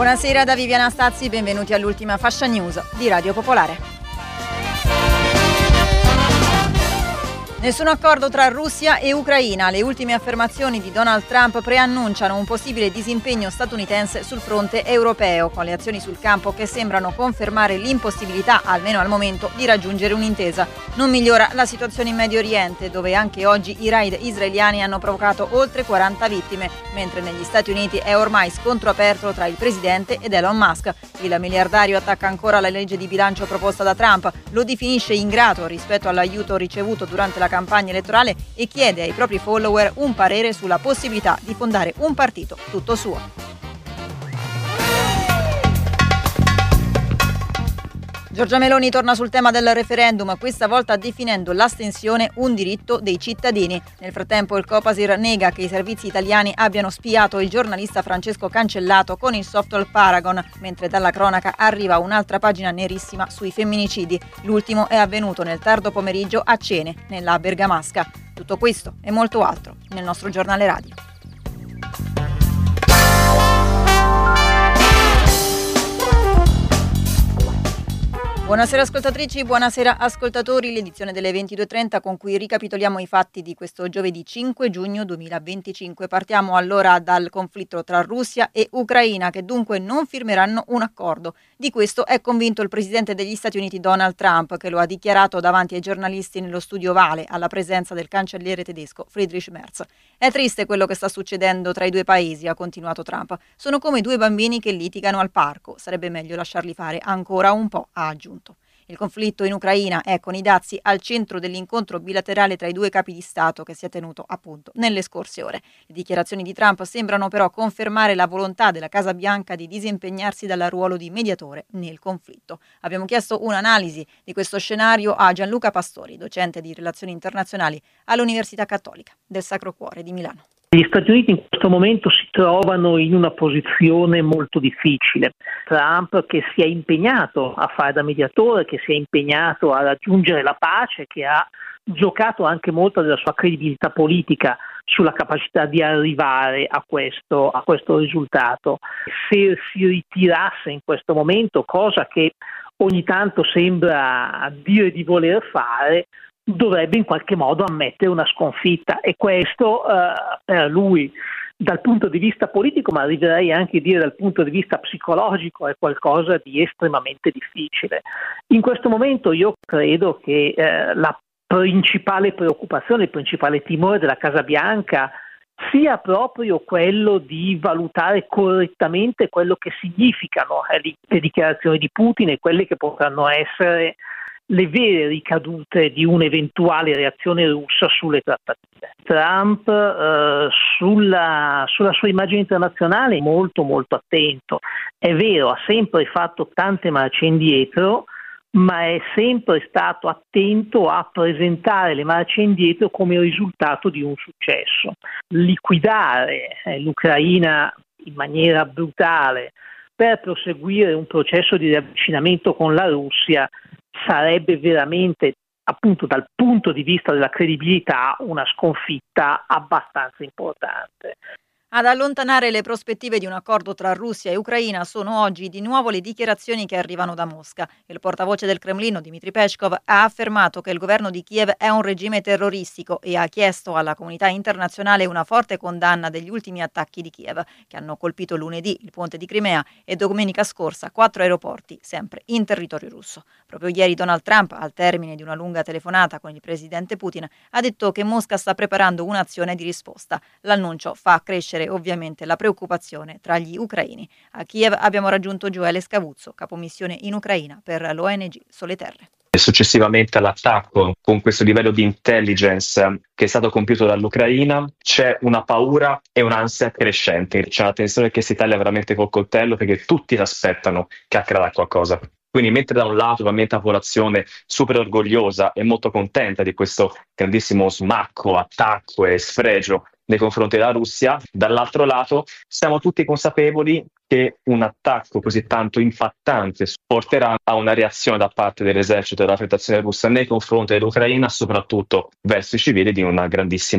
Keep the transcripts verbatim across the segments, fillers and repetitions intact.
Buonasera da Viviana Stazzi, benvenuti all'ultima fascia news di Radio Popolare. Nessun accordo tra Russia e Ucraina. Le ultime affermazioni di Donald Trump preannunciano un possibile disimpegno statunitense sul fronte europeo, con le azioni sul campo che sembrano confermare l'impossibilità, almeno al momento, di raggiungere un'intesa. Non migliora la situazione in Medio Oriente, dove anche oggi i raid israeliani hanno provocato oltre quaranta vittime, mentre negli Stati Uniti è ormai scontro aperto tra il presidente ed Elon Musk. Il miliardario attacca ancora la legge di bilancio proposta da Trump, lo definisce ingrato rispetto all'aiuto ricevuto durante la campagna elettorale e chiede ai propri follower un parere sulla possibilità di fondare un partito tutto suo. Giorgia Meloni torna sul tema del referendum, questa volta definendo l'astensione un diritto dei cittadini. Nel frattempo il Copasir nega che i servizi italiani abbiano spiato il giornalista Francesco Cancellato con il software Paragon, mentre dalla cronaca arriva un'altra pagina nerissima sui femminicidi. L'ultimo è avvenuto nel tardo pomeriggio a Cene, nella Bergamasca. Tutto questo e molto altro nel nostro giornale radio. Buonasera ascoltatrici, buonasera ascoltatori, l'edizione delle ventidue e trenta con cui ricapitoliamo i fatti di questo giovedì cinque giugno duemilaventicinque. Partiamo allora dal conflitto tra Russia e Ucraina, che dunque non firmeranno un accordo. Di questo è convinto il presidente degli Stati Uniti Donald Trump, che lo ha dichiarato davanti ai giornalisti nello studio ovale alla presenza del cancelliere tedesco Friedrich Merz. È triste quello che sta succedendo tra i due paesi, ha continuato Trump. Sono come due bambini che litigano al parco, sarebbe meglio lasciarli fare ancora un po', ha aggiunto. Il conflitto in Ucraina è con i dazi al centro dell'incontro bilaterale tra i due capi di Stato che si è tenuto appunto nelle scorse ore. Le dichiarazioni di Trump sembrano però confermare la volontà della Casa Bianca di disimpegnarsi dal ruolo di mediatore nel conflitto. Abbiamo chiesto un'analisi di questo scenario a Gianluca Pastori, docente di relazioni internazionali all'Università Cattolica del Sacro Cuore di Milano. Gli Stati Uniti in questo momento si trovano in una posizione molto difficile. Trump, che si è impegnato a fare da mediatore, che si è impegnato a raggiungere la pace, che ha giocato anche molto della sua credibilità politica sulla capacità di arrivare a questo, a questo risultato. Se si ritirasse in questo momento, cosa che ogni tanto sembra dire di voler fare, dovrebbe in qualche modo ammettere una sconfitta, e questo eh, per lui dal punto di vista politico, ma arriverei anche a dire dal punto di vista psicologico, è qualcosa di estremamente difficile. In questo momento io credo che eh, la principale preoccupazione, il principale timore della Casa Bianca sia proprio quello di valutare correttamente quello che significano eh, le dichiarazioni di Putin e quelle che potranno essere le vere ricadute di un'eventuale reazione russa sulle trattative. Trump eh, sulla, sulla sua immagine internazionale è molto molto attento. È vero, ha sempre fatto tante marce indietro, ma è sempre stato attento a presentare le marce indietro come risultato di un successo. Liquidare eh, l'Ucraina in maniera brutale per proseguire un processo di riavvicinamento con la Russia sarebbe veramente, appunto dal punto di vista della credibilità, una sconfitta abbastanza importante. Ad allontanare le prospettive di un accordo tra Russia e Ucraina sono oggi di nuovo le dichiarazioni che arrivano da Mosca. Il portavoce del Cremlino, Dmitry Peskov, ha affermato che il governo di Kiev è un regime terroristico e ha chiesto alla comunità internazionale una forte condanna degli ultimi attacchi di Kiev, che hanno colpito lunedì il ponte di Crimea e domenica scorsa quattro aeroporti, sempre in territorio russo. Proprio ieri Donald Trump, al termine di una lunga telefonata con il presidente Putin, ha detto che Mosca sta preparando un'azione di risposta. L'annuncio fa crescere ovviamente la preoccupazione tra gli ucraini. A Kiev abbiamo raggiunto Gioele Scavuzzo, capomissione in Ucraina per l'O N G Sole Terre. Successivamente all'attacco, con questo livello di intelligence che è stato compiuto dall'Ucraina, c'è una paura e un'ansia crescente. C'è una tensione che si taglia veramente col coltello, perché tutti si aspettano che accada qualcosa. Quindi mentre da un lato ovviamente la popolazione super orgogliosa e molto contenta di questo grandissimo smacco, attacco e sfregio nei confronti della Russia, dall'altro lato siamo tutti consapevoli che un attacco così tanto impattante porterà a una reazione da parte dell'esercito e della Federazione russa nei confronti dell'Ucraina, soprattutto verso i civili, di una grandissima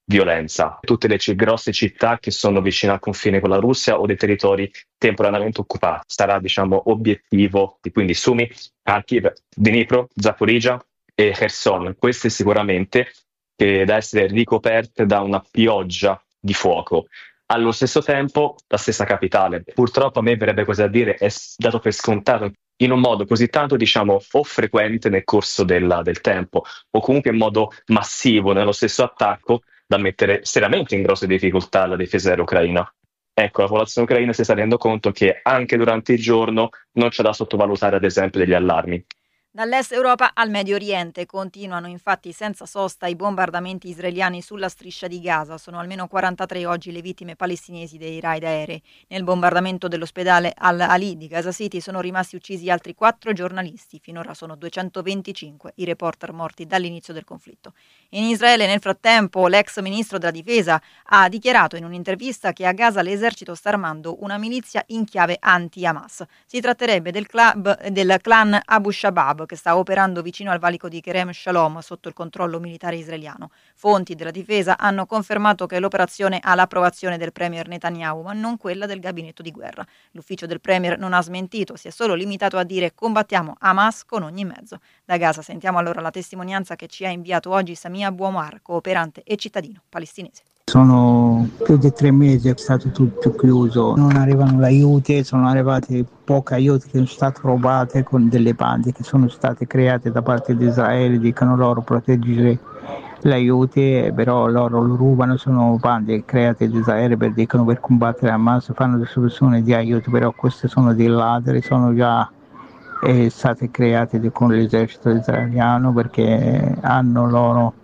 violenza. Tutte le c- grosse città che sono vicine al confine con la Russia o dei territori temporaneamente occupati. Sarà, diciamo, obiettivo di quindi Sumi, Kharkiv, Dnipro, Zaporizhia e Kherson. Queste sicuramente che da essere ricoperte da una pioggia di fuoco. Allo stesso tempo, la stessa capitale. Purtroppo a me verrebbe così a dire, è s- dato per scontato in un modo così tanto, diciamo, o frequente nel corso della- del tempo, o comunque in modo massivo nello stesso attacco, da mettere seriamente in grosse difficoltà la difesa aerea ucraina. Ecco, la popolazione ucraina si sta rendendo conto che anche durante il giorno non c'è da sottovalutare, ad esempio, degli allarmi. Dall'est Europa al Medio Oriente continuano infatti senza sosta i bombardamenti israeliani sulla striscia di Gaza. Sono almeno quarantatré oggi le vittime palestinesi dei raid aerei. Nel bombardamento dell'ospedale Al-Ali di Gaza City sono rimasti uccisi altri quattro giornalisti. Finora sono duecentoventicinque i reporter morti dall'inizio del conflitto. In Israele, nel frattempo, l'ex ministro della difesa ha dichiarato in un'intervista che a Gaza l'esercito sta armando una milizia in chiave anti-Hamas. Si tratterebbe del, club, del clan Abu Shabaab, che sta operando vicino al valico di Kerem Shalom sotto il controllo militare israeliano. Fonti della difesa hanno confermato che l'operazione ha l'approvazione del premier Netanyahu, ma non quella del gabinetto di guerra. L'ufficio del premier non ha smentito, si è solo limitato a dire combattiamo Hamas con ogni mezzo. Da Gaza sentiamo allora la testimonianza che ci ha inviato oggi Samia Bouamar, cooperante e cittadino palestinese. Sono più di tre mesi è stato tutto chiuso, non arrivano gli aiuti, sono arrivati pochi aiuti che sono stati rubati con delle bande che sono state create da parte di Israele, dicono loro proteggere gli aiuti, però loro lo rubano, sono bande create da Israele per, dicono, per combattere Hamas, fanno delle soluzioni di aiuto, però queste sono dei ladri, sono già eh, state create di, con l'esercito israeliano perché hanno loro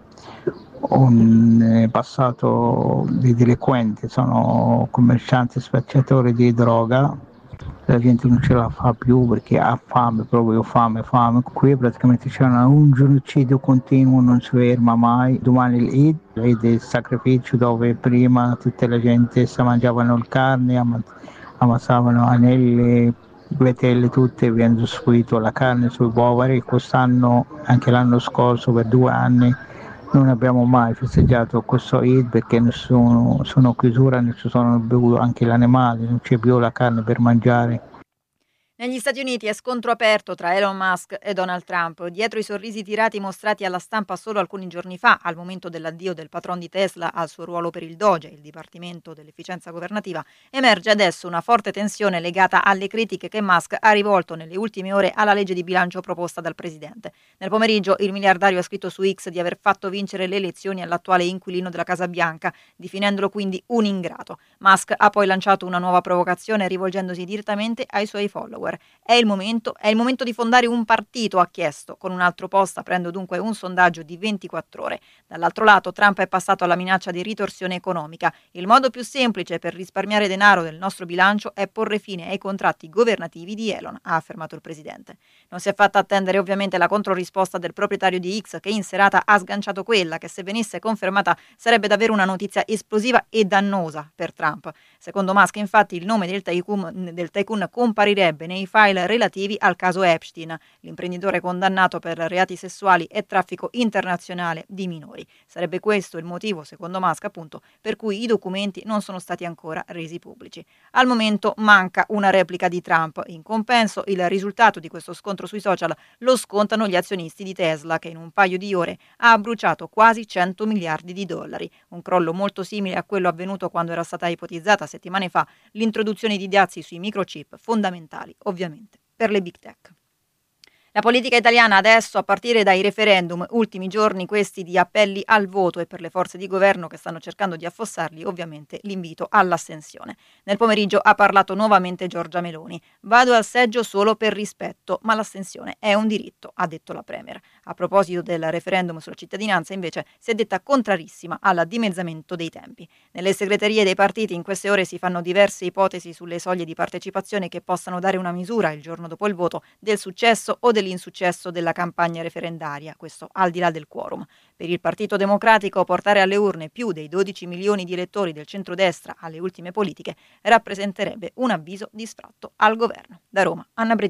un passato di delinquenti, sono commercianti spacciatori di droga, la gente non ce la fa più perché ha fame, proprio fame, fame. Qui praticamente c'è un genocidio continuo, non si ferma mai. Domani l'Eid, l'Eid è il sacrificio dove prima tutta la gente si mangiavano il carne, ammassavano anelli, vetelle tutte, viene subito la carne sui poveri. Quest'anno, anche l'anno scorso, per due anni, non abbiamo mai festeggiato questo Eid perché nessuno, sono chiusura, non ci sono più anche gli animali, non c'è più la carne per mangiare. Negli Stati Uniti è scontro aperto tra Elon Musk e Donald Trump. Dietro i sorrisi tirati mostrati alla stampa solo alcuni giorni fa, al momento dell'addio del patron di Tesla al suo ruolo per il Doge, il Dipartimento dell'Efficienza Governativa, emerge adesso una forte tensione legata alle critiche che Musk ha rivolto nelle ultime ore alla legge di bilancio proposta dal presidente. Nel pomeriggio il miliardario ha scritto su X di aver fatto vincere le elezioni all'attuale inquilino della Casa Bianca, definendolo quindi un ingrato. Musk ha poi lanciato una nuova provocazione rivolgendosi direttamente ai suoi follower. È il momento, è il momento di fondare un partito, ha chiesto, con un altro post aprendo dunque un sondaggio di ventiquattro ore. Dall'altro lato Trump è passato alla minaccia di ritorsione economica. Il modo più semplice per risparmiare denaro del nostro bilancio è porre fine ai contratti governativi di Elon, ha affermato il presidente. Non si è fatta attendere ovviamente la controrisposta del proprietario di X, che in serata ha sganciato quella che, se venisse confermata, sarebbe davvero una notizia esplosiva e dannosa per Trump. Secondo Musk, infatti, il nome del tycoon, del tycoon comparirebbe nei file relativi al caso Epstein, l'imprenditore condannato per reati sessuali e traffico internazionale di minori. Sarebbe questo il motivo, secondo Musk, appunto, per cui i documenti non sono stati ancora resi pubblici. Al momento manca una replica di Trump. In compenso, il risultato di questo scontro sui social lo scontano gli azionisti di Tesla, che in un paio di ore ha bruciato quasi cento miliardi di dollari, un crollo molto simile a quello avvenuto quando era stata ipotizzata settimane fa l'introduzione di dazi sui microchip fondamentali, ovviamente, per le big tech. La politica italiana adesso, a partire dai referendum, ultimi giorni questi di appelli al voto, e per le forze di governo che stanno cercando di affossarli, ovviamente l'invito all'astensione. Nel pomeriggio ha parlato nuovamente Giorgia Meloni. Vado al seggio solo per rispetto, ma l'astensione è un diritto, ha detto la Premier. A proposito del referendum sulla cittadinanza, invece, si è detta contrarissima al dimezzamento dei tempi. Nelle segreterie dei partiti in queste ore si fanno diverse ipotesi sulle soglie di partecipazione che possano dare una misura, il giorno dopo il voto, del successo o dell'insuccesso della campagna referendaria, questo al di là del quorum. Per il Partito Democratico portare alle urne più dei dodici milioni di elettori del centrodestra alle ultime politiche rappresenterebbe un avviso di sfratto al governo. Da Roma, Anna Bredice.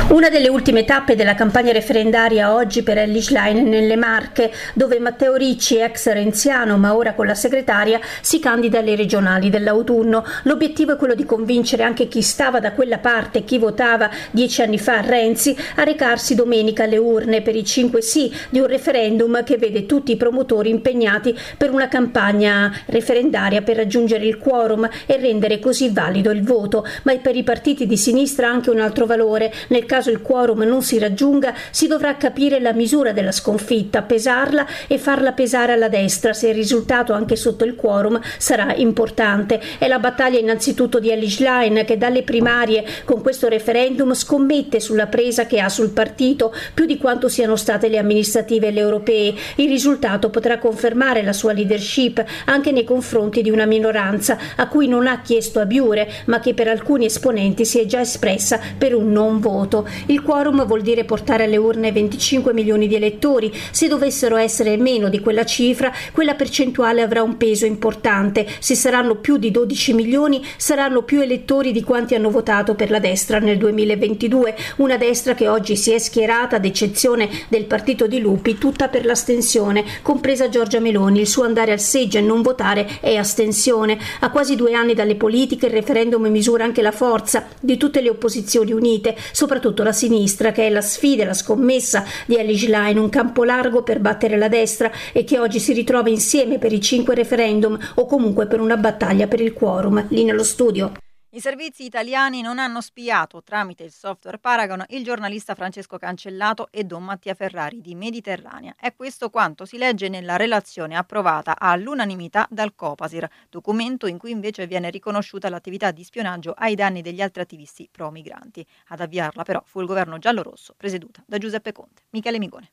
Una delle ultime tappe della campagna referendaria oggi per Elly Schlein nelle Marche, dove Matteo Ricci, ex renziano ma ora con la segretaria, si candida alle regionali dell'autunno. L'obiettivo è quello di convincere anche chi stava da quella parte, chi votava dieci anni fa Renzi, a recarsi domenica alle urne per i cinque sì di un referendum che vede tutti i promotori impegnati per una campagna referendaria per raggiungere il quorum e rendere così valido il voto. Ma per i partiti di sinistra ha anche un altro valore. Nel caso il quorum non si raggiunga, si dovrà capire la misura della sconfitta, pesarla e farla pesare alla destra se il risultato anche sotto il quorum sarà importante. È la battaglia innanzitutto di Elly Schlein, che dalle primarie con questo referendum scommette sulla presa che ha sul partito più di quanto siano state le amministrative e le europee. Il risultato potrà confermare la sua leadership anche nei confronti di una minoranza a cui non ha chiesto abiure, ma che per alcuni esponenti si è già espressa per un non voto. Il quorum vuol dire portare alle urne venticinque milioni di elettori. Se dovessero essere meno di quella cifra, quella percentuale avrà un peso importante. Se saranno più di dodici milioni, saranno più elettori di quanti hanno votato per la destra nel duemilaventidue, una destra che oggi si è schierata, ad eccezione del partito di Lupi, tutta per l'astensione, compresa Giorgia Meloni. Il suo andare al seggio e non votare è astensione. A quasi due anni dalle politiche, il referendum misura anche la forza di tutte le opposizioni unite, soprattutto la sinistra, che è la sfida e la scommessa di Elly Schlein, un campo largo per battere la destra e che oggi si ritrova insieme per i cinque referendum o comunque per una battaglia per il quorum. Lì nello studio. I servizi italiani non hanno spiato tramite il software Paragon il giornalista Francesco Cancellato e Don Mattia Ferrari di Mediterranea. È questo quanto si legge nella relazione approvata all'unanimità dal Copasir, documento in cui invece viene riconosciuta l'attività di spionaggio ai danni degli altri attivisti pro-migranti. Ad avviarla però fu il governo giallorosso, presieduta da Giuseppe Conte. Michele Migone.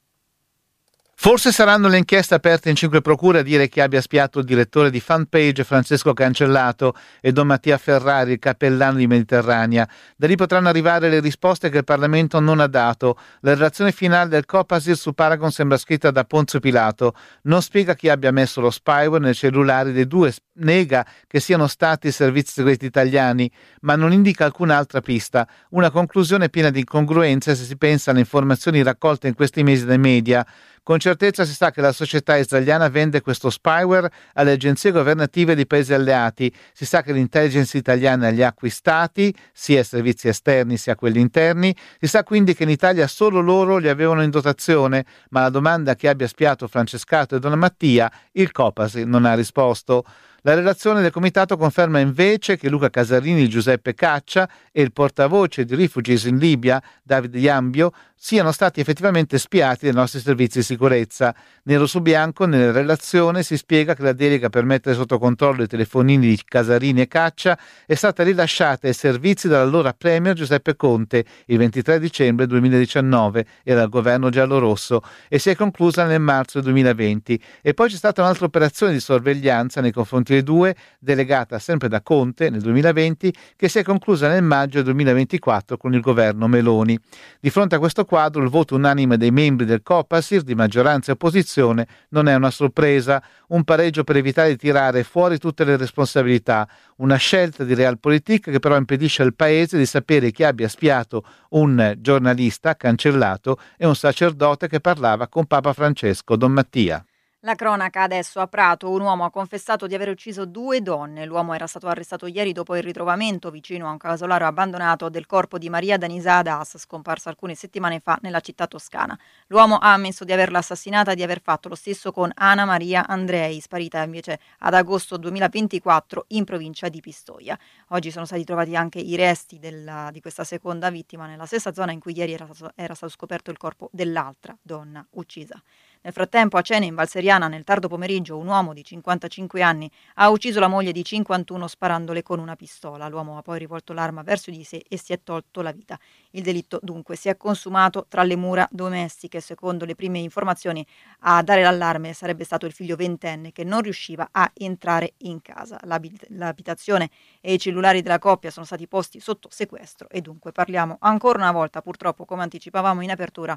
Forse saranno le inchieste aperte in cinque procure a dire chi abbia spiato il direttore di Fanpage Francesco Cancellato e Don Mattia Ferrari, il cappellano di Mediterranea. Da lì potranno arrivare le risposte che il Parlamento non ha dato. La relazione finale del Copasir su Paragon sembra scritta da Ponzio Pilato. Non spiega chi abbia messo lo spyware nei cellulari dei due, nega che siano stati i servizi segreti italiani, ma non indica alcun'altra pista. Una conclusione piena di incongruenze se si pensa alle informazioni raccolte in questi mesi dai media. Con certezza si sa che la società israeliana vende questo spyware alle agenzie governative di paesi alleati. Si sa che l'intelligence italiana li ha acquistati, sia servizi esterni sia quelli interni. Si sa quindi che in Italia solo loro li avevano in dotazione, ma la domanda chi abbia spiato Francescato e Don Mattia, il Copasir non ha risposto. La relazione del comitato conferma invece che Luca Casarini, Giuseppe Caccia e il portavoce di Refugees in Libia, David Iambio, siano stati effettivamente spiati dai nostri servizi di sicurezza. Nero su bianco, nella relazione si spiega che la delega per mettere sotto controllo i telefonini di Casarini e Caccia è stata rilasciata ai servizi dall'allora premier Giuseppe Conte il ventitré dicembre duemiladiciannove, era il governo giallorosso, e si è conclusa nel marzo duemilaventi. E poi c'è stata un'altra operazione di sorveglianza nei confronti dei due, delegata sempre da Conte nel duemilaventi, che si è conclusa nel maggio duemilaventiquattro con il governo Meloni. Di fronte a questo quadro, il voto unanime dei membri del Copasir, di maggioranza e opposizione, non è una sorpresa, un pareggio per evitare di tirare fuori tutte le responsabilità, una scelta di realpolitik che però impedisce al Paese di sapere chi abbia spiato un giornalista Cancellato e un sacerdote che parlava con Papa Francesco, Don Mattia. La cronaca adesso a Prato, un uomo ha confessato di aver ucciso due donne. L'uomo era stato arrestato ieri dopo il ritrovamento vicino a un casolaro abbandonato del corpo di Maria Danisa Adas, scomparsa alcune settimane fa nella città toscana. L'uomo ha ammesso di averla assassinata e di aver fatto lo stesso con Anna Maria Andrei, sparita invece ad agosto duemilaventiquattro in provincia di Pistoia. Oggi sono stati trovati anche i resti della, di questa seconda vittima nella stessa zona in cui ieri era stato, era stato scoperto il corpo dell'altra donna uccisa. Nel frattempo a Cene in Valseriana nel tardo pomeriggio un uomo di cinquantacinque anni ha ucciso la moglie di cinquantuno sparandole con una pistola. L'uomo ha poi rivolto l'arma verso di sé e si è tolto la vita. Il delitto dunque si è consumato tra le mura domestiche. Secondo le prime informazioni a dare l'allarme sarebbe stato il figlio ventenne che non riusciva a entrare in casa. L'abit- l'abitazione e i cellulari della coppia sono stati posti sotto sequestro e dunque parliamo ancora una volta purtroppo, come anticipavamo in apertura,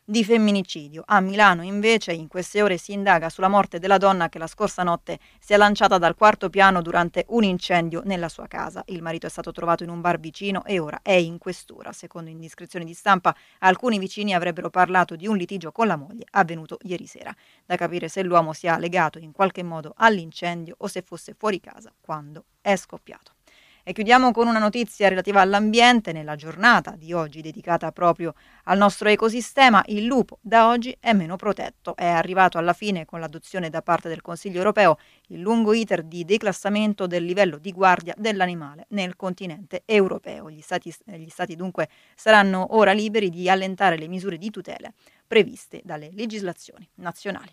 di femminicidio. A Milano invece in queste ore si indaga sulla morte della donna che la scorsa notte si è lanciata dal quarto piano durante un incendio nella sua casa. Il marito è stato trovato in un bar vicino e ora è in questura. Secondo indiscrezioni di stampa, alcuni vicini avrebbero parlato di un litigio con la moglie avvenuto ieri sera. Da capire se l'uomo sia legato in qualche modo all'incendio o se fosse fuori casa quando è scoppiato. E chiudiamo con una notizia relativa all'ambiente. Nella giornata di oggi dedicata proprio al nostro ecosistema, il lupo da oggi è meno protetto. È arrivato alla fine con l'adozione da parte del Consiglio europeo il lungo iter di declassamento del livello di guardia dell'animale nel continente europeo. Gli stati, gli stati dunque saranno ora liberi di allentare le misure di tutela previste dalle legislazioni nazionali.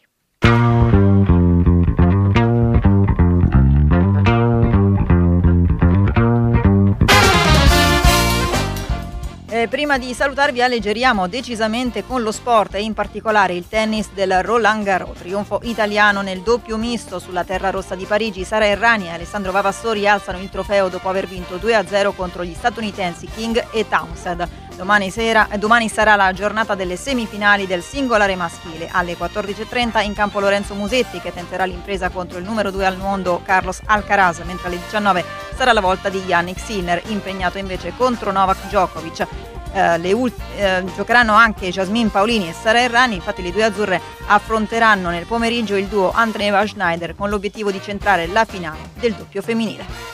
Eh, prima di salutarvi alleggeriamo decisamente con lo sport e in particolare il tennis del Roland Garros. Trionfo italiano nel doppio misto sulla terra rossa di Parigi. Sara Errani e Alessandro Vavassori alzano il trofeo dopo aver vinto due a zero contro gli statunitensi King e Townsend. Domani, sera, eh, domani sarà la giornata delle semifinali del singolare maschile. Alle quattordici e trenta in campo Lorenzo Musetti che tenterà l'impresa contro il numero due al mondo Carlos Alcaraz, mentre alle diciannove sarà la volta di Yannick Sinner, impegnato invece contro Novak Djokovic. Eh, le ult- eh, giocheranno anche Jasmine Paolini e Sara Errani. Infatti le due azzurre affronteranno nel pomeriggio il duo Andreeva Schneider con l'obiettivo di centrare la finale del doppio femminile.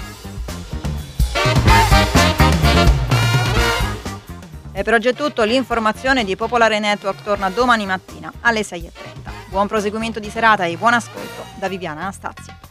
E per oggi è tutto. L'informazione di Popolare Network torna domani mattina alle sei e trenta. Buon proseguimento di serata e buon ascolto da Viviana Anastazzi.